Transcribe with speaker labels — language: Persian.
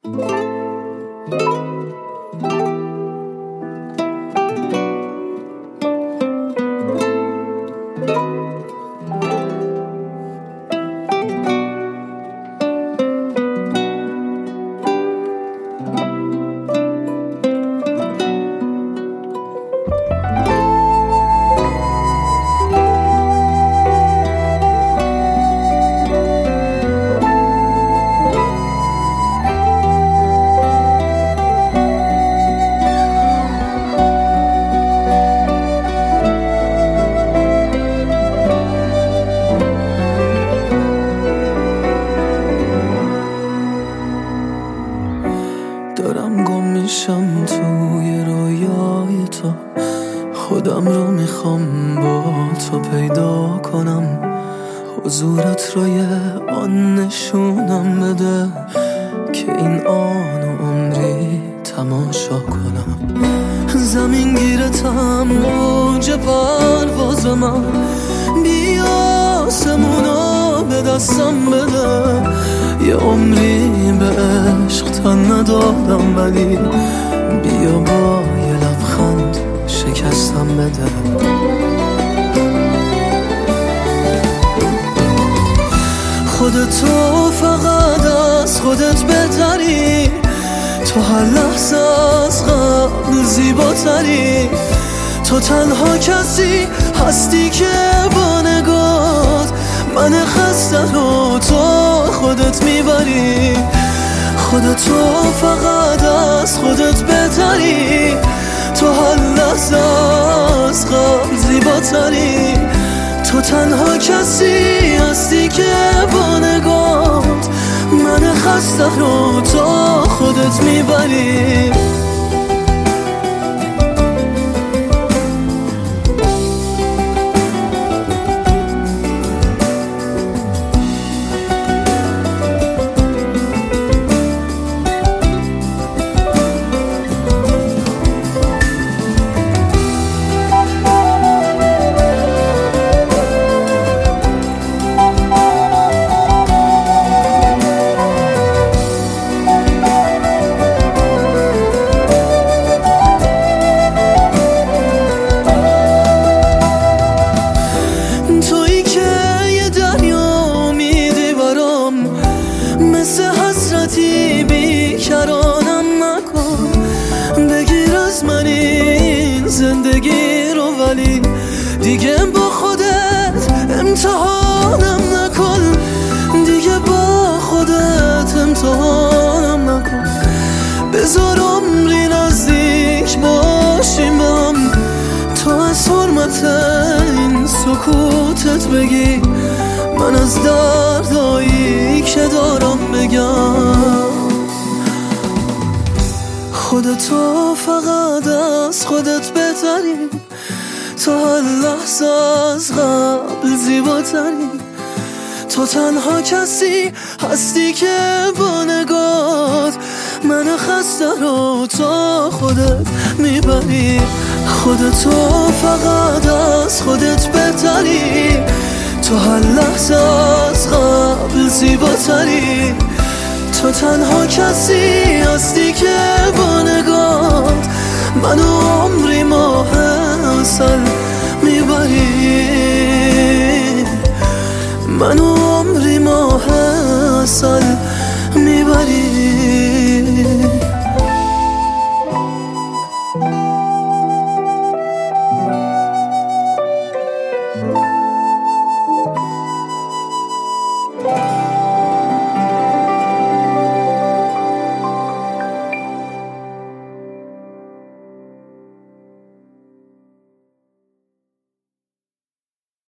Speaker 1: دارم گم میشم توی رویای تو، خودم رو میخوام با تو پیدا کنم، حضورت رو یه آن نشونم بده که این آن عمری تماشا کنم. زمین گیرتم موج پرواز من، بیا آسمونو به دستم بده، یه عمری به عشق تن ندادم ولی بیا با یه لبخند شکستم بده. خودتو فقط از خودت بهتری، تو هر لحظه از قبل زیباتری، تو تنها کسی هستی که با نگات من خسته رو تو خودت میبری. خودتو فقط از خودت بهتری، تو هر لحظه از قبل زیباتری، تو تنها کسی هستی که با نگات من خسته رو تو خودت میبری. بیکرانم نکن، بگیر از من این زندگی رو ولی دیگه با خودت امتحانم نکن، دیگه با خودت امتحانم نکن. بذار عمری نزدیک باشیم به هم، تو از حرمت این سکوتت بگی، من از دردایی که دارم بگم. خودتو فقط از خودت بهتری، تو هر لحظه از قبل زیباتری، تو تنها کسی هستی که با نگات من خسته رو تو خودت میبری. خودتو فقط از خودت بهتری، تو هر لحظه از قبل زیباتری، تو تنها کسی هستی که با نگات منو عمری ماه عسل میبری، منو عمری ماه عسل میبری.